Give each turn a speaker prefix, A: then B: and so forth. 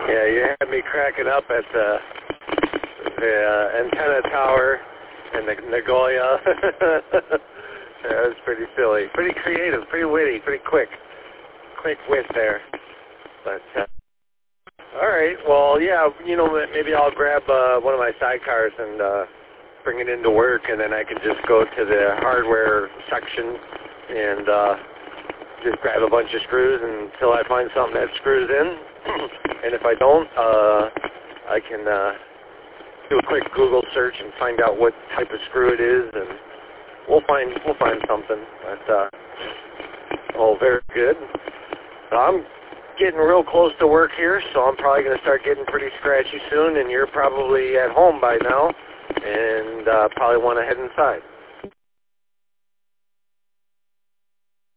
A: Yeah, you had me cracking up at the antenna tower and the Nagoya. That was pretty silly. Pretty creative, pretty witty, pretty quick wit there. But, all right, well, yeah, you know, maybe I'll grab one of my sidecars and bring it into work, and then I can just go to the hardware section and just grab a bunch of screws until I find something that screws in. And if I don't, I can do a quick Google search and find out what type of screw it is, and we'll find something. But oh, very good. So I'm getting real close to work here, so I'm probably going to start getting pretty scratchy soon, and you're probably at home by now and probably want to head inside.